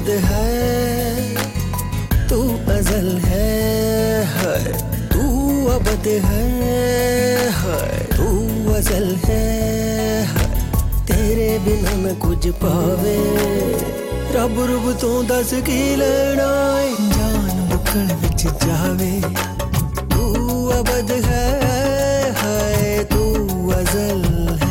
अबद है, तू अज़ल है, तू अबद है, तू अज़ल है, तेरे बिना मैं कुछ पावे, रब रुब तू दस की लेना है, जान बुकल विच जावे, तू अबद है, तू अज़ल है।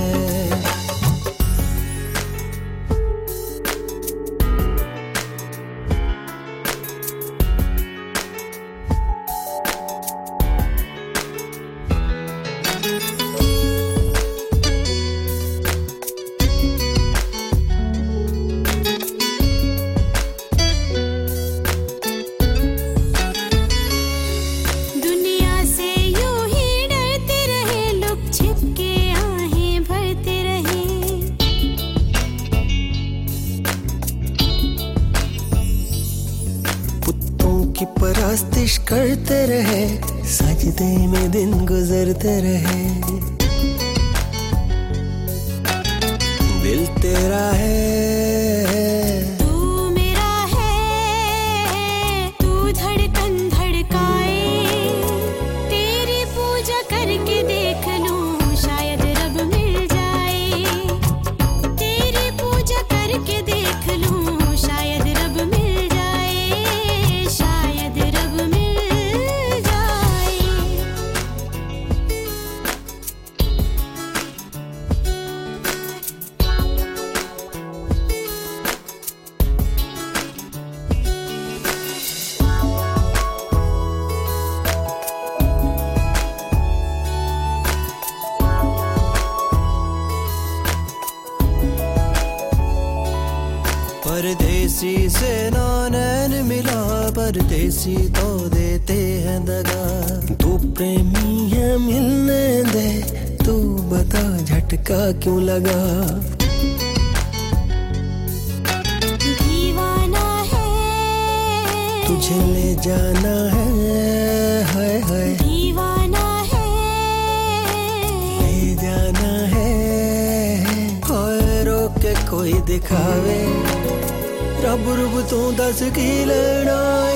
की परस्तिश करते रहे, सजदे में दिन गुजरते रहे, दिल तेरा है, तू मेरा है, तू धड़कन धड़काए, तेरी पूजा करके देख लूं शायद रब मिल जाए, तेरी पूजा करके देख लूं शायद रब मिल जाए, शायद रब मिल जाए। परदेसी से ना नैन मिला, परदेसी तो देते हैं दगा, तू प्रेमी है मिलने दे, तू बता झटका क्यों लगा, दीवाना है, तुझे ले जाना है, हाय दीवाना है, ले जाना है, हाय रोक के कोई दिखावे, रब रुब तू दस की लेना।